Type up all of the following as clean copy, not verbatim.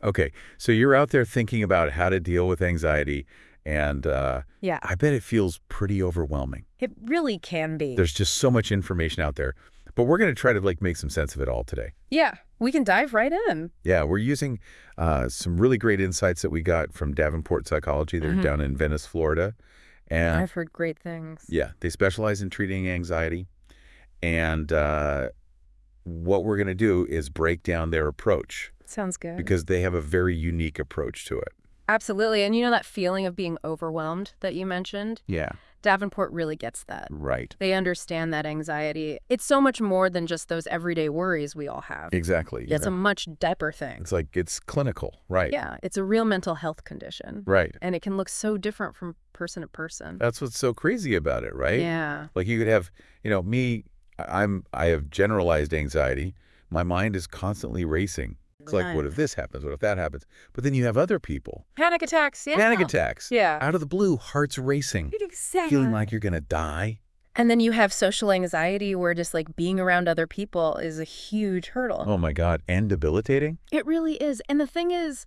Okay, so you're out there thinking about how to deal with anxiety, and Yeah, I bet it feels pretty overwhelming. it really can be. There's just so much information out there, but we're going to try to make some sense of it all today. Yeah, we can dive right in. Yeah, we're using some really great insights that we got from Davenport Psychology. They're down in Venice, Florida, and I've heard great things. yeah, they specialize in treating anxiety. And what we're going to do is break down their approach Sounds good. because they have a very unique approach to it. Absolutely. And you know that feeling of being overwhelmed that you mentioned? Yeah, Davenport really gets that. right. They understand that anxiety. It's so much more than just those everyday worries we all have. Exactly. It's a much deeper thing. It's like it's clinical, right? Yeah, it's a real mental health condition. Right. And it can look so different from person to person. That's what's so crazy about it, right? Yeah. Like you could have, me, I have generalized anxiety. My mind is constantly racing. It's like, what if this happens? What if that happens? But then you have other people. Panic attacks. Yeah. Panic attacks. Yeah. Out of the blue, hearts racing. Exactly. Feeling like you're going to die. And then you have social anxiety where just like being around other people is a huge hurdle. Oh my God. And debilitating? It really is. And the thing is,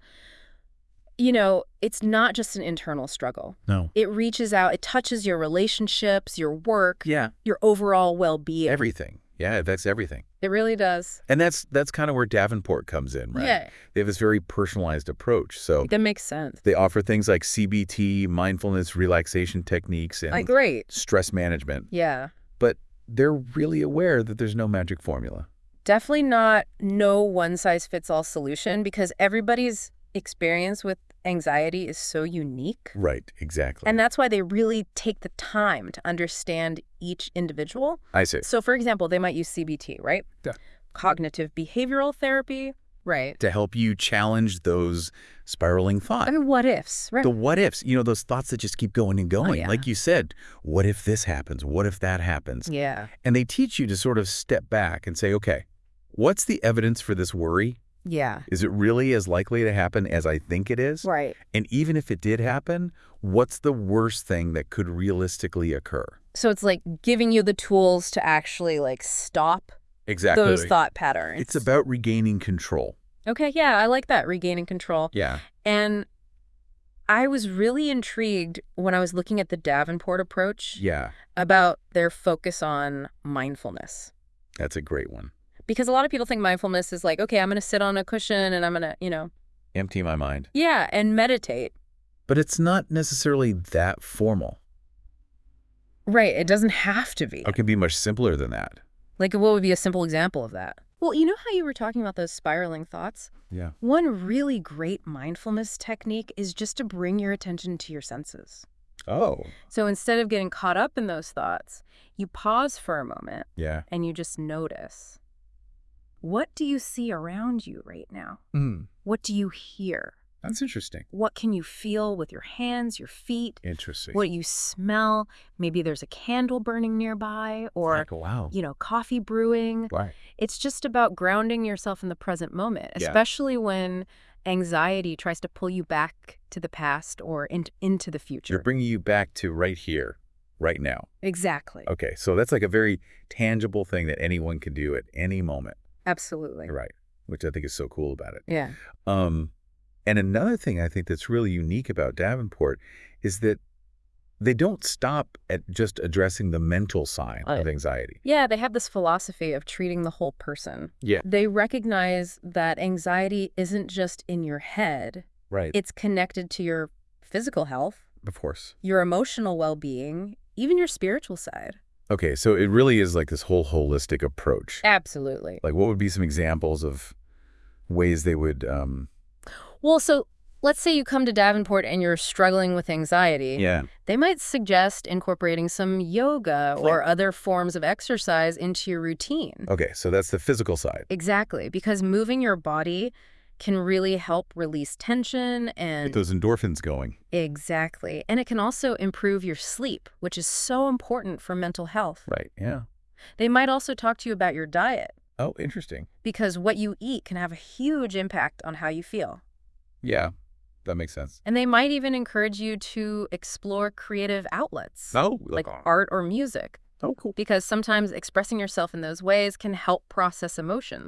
it's not just an internal struggle. No. It reaches out, it touches your relationships, your work, Yeah. your overall well-being. Everything. Yeah, that's everything. It really does. And that's kind of where Davenport comes in, right? Yeah. They have this very personalized approach. So That makes sense. they offer things like CBT, mindfulness, relaxation techniques, and Great. stress management. Yeah. But they're really aware that there's no magic formula. Definitely not no one-size-fits-all solution because everybody's experience with anxiety is so unique. Right, exactly. And that's why they really take the time to understand each individual. I see. So, for example, they might use CBT, right? Yeah. Cognitive behavioral therapy. Right. To help you challenge those spiraling thoughts. I mean, what ifs, right? The what ifs, those thoughts that just keep going and going. yeah. Like you said, what if this happens? What if that happens? Yeah. And they teach you to sort of step back and say, okay, what's the evidence for this worry? Yeah. Is it really as likely to happen as I think it is? Right. And even if it did happen, what's the worst thing that could realistically occur? So it's like giving you the tools to actually like stop Exactly. those thought patterns. It's about regaining control. Okay, yeah, I like that, regaining control. Yeah. And I was really intrigued when I was looking at the Davenport approach Yeah. about their focus on mindfulness. That's a great one. Because a lot of people think mindfulness is like, okay, I'm going to sit on a cushion and I'm going to, Empty my mind. yeah, and meditate. But it's not necessarily that formal. Right, it doesn't have to be. It can be much simpler than that. Like, what would be a simple example of that? Well, you know how you were talking about those spiraling thoughts? Yeah. One really great mindfulness technique is just to bring your attention to your senses. Oh. So instead of getting caught up in those thoughts, you pause for a moment Yeah. and you just notice. What do you see around you right now? What do you hear? That's interesting. What can you feel with your hands, your feet? Interesting. What you smell? Maybe there's a candle burning nearby or, Like, wow. coffee brewing. Right. It's just about grounding yourself in the present moment, Yeah. especially when anxiety tries to pull you back to the past or into the future. You're bringing you back to right here, right now. Exactly. Okay, so that's like a very tangible thing that anyone can do at any moment. Absolutely. Right, which I think is so cool about it. Yeah. And another thing I think that's really unique about Davenport is that they don't stop at just addressing the mental side of anxiety. Yeah, they have this philosophy of treating the whole person. Yeah. They recognize that anxiety isn't just in your head. Right. It's connected to your physical health, Of course. your emotional well-being, even your spiritual side. Okay, so it really is like this whole holistic approach. Absolutely. Like, what would be some examples of ways they would... Well, so let's say you come to Davenport and you're struggling with anxiety. Yeah. They might suggest incorporating some yoga or other forms of exercise into your routine. Okay, so that's the physical side. Exactly, because moving your body can really help release tension and... Get those endorphins going. Exactly. And it can also improve your sleep, which is so important for mental health. Right, yeah. They might also talk to you about your diet, Oh, interesting. because what you eat can have a huge impact on how you feel. Yeah, that makes sense. And they might even encourage you to explore creative outlets, Oh, like art or music, oh, cool. because sometimes expressing yourself in those ways can help process emotions.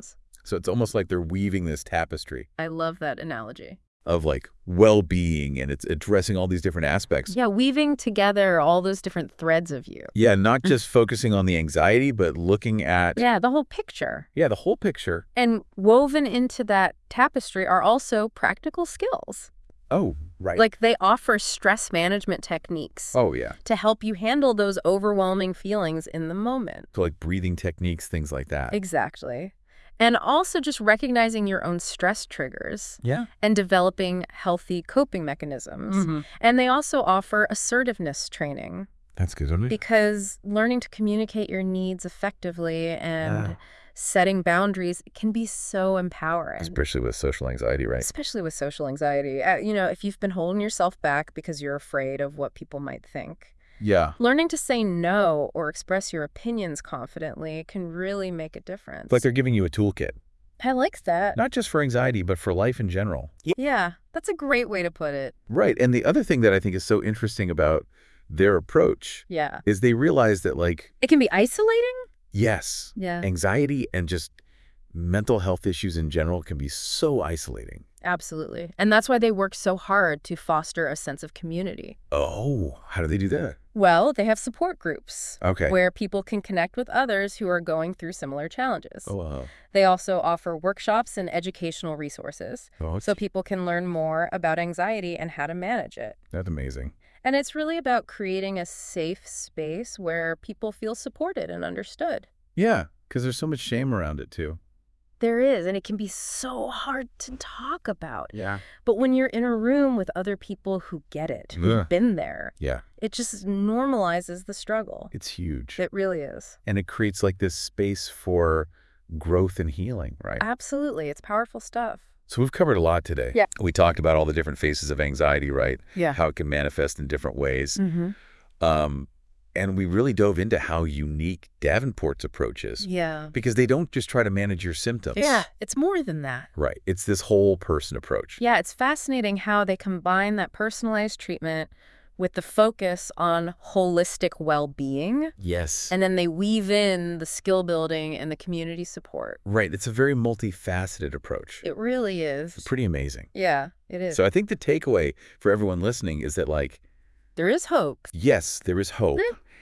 So it's almost like they're weaving this tapestry I love that analogy. of like well-being, and it's addressing all these different aspects. Yeah, weaving together all those different threads of you. Yeah, not just focusing on the anxiety, but looking at, Yeah, the whole picture. yeah, the whole picture. And woven into that tapestry are also practical skills. Oh, right. Like they offer stress management techniques Oh, yeah. to help you handle those overwhelming feelings in the moment. So like breathing techniques, things like that. Exactly. And also just recognizing your own stress triggers Yeah. and developing healthy coping mechanisms. And they also offer assertiveness training That's good, isn't it? because learning to communicate your needs effectively and setting boundaries can be so empowering. Especially with social anxiety, right? Especially with social anxiety. If you've been holding yourself back because you're afraid of what people might think, Yeah. learning to say no or express your opinions confidently can really make a difference. It's like they're giving you a toolkit, I like that. not just for anxiety, but for life in general. Yeah, that's a great way to put it. Right. And the other thing that I think is so interesting about their approach Yeah. is they realize that, like, It can be isolating? yes, Yeah. anxiety and just mental health issues in general can be so isolating. Absolutely. And that's why they work so hard to foster a sense of community. Oh, how do they do that? Well, they have support groups Okay. where people can connect with others who are going through similar challenges. Oh, They also offer workshops and educational resources oh, so people can learn more about anxiety and how to manage it. that's amazing. And it's really about creating a safe space where people feel supported and understood. Yeah, because there's so much shame around it too. There is, and it can be so hard to talk about. Yeah. But when you're in a room with other people who get it, who've Ugh. been there, Yeah, it just normalizes the struggle. it's huge. It really is. And it creates like this space for growth and healing, right? Absolutely. It's powerful stuff. So we've covered a lot today. Yeah. We talked about all the different phases of anxiety, right? Yeah. How it can manifest in different ways. Mm-hmm. And we really dove into how unique Davenport's approach is. Yeah. Because they don't just try to manage your symptoms. Yeah, it's more than that. Right. It's this whole person approach. Yeah, it's fascinating how they combine that personalized treatment with the focus on holistic well-being, Yes. and then they weave in the skill building and the community support. Right. It's a very multifaceted approach. It really is. Pretty amazing. Yeah, it is. So I think the takeaway for everyone listening is that, like, There is hope. yes, there is hope.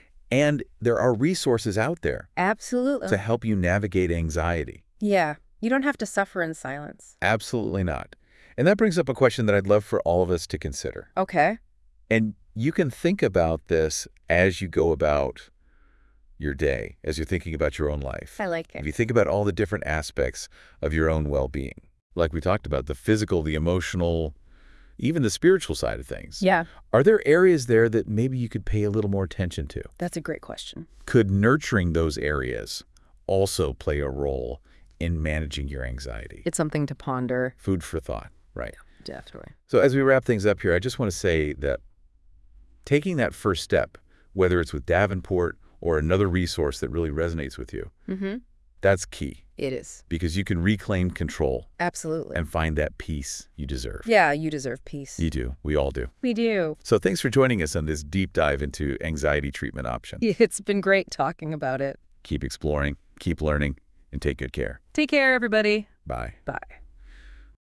And there are resources out there Absolutely. to help you navigate anxiety. Yeah, you don't have to suffer in silence. Absolutely not. And that brings up a question that I'd love for all of us to consider. Okay. And you can think about this as you go about your day, as you're thinking about your own life. I like If it. you think about all the different aspects of your own well-being, like we talked about, the physical, the emotional, even the spiritual side of things. Yeah, Are there areas there that maybe you could pay a little more attention to? that's a great question. Could nurturing those areas also play a role in managing your anxiety? It's something to ponder. Food for thought, right? Definitely. So as we wrap things up here, I just want to say that taking that first step, whether it's with Davenport or another resource that really resonates with you, Mm-hmm. that's key, It is. because you can reclaim control Absolutely. and find that peace you deserve. Yeah, you deserve peace. You do. We all do. We do. So thanks for joining us on this deep dive into anxiety treatment options. It's been great talking about it. Keep exploring, keep learning, and take good care. Take care, everybody. Bye. Bye.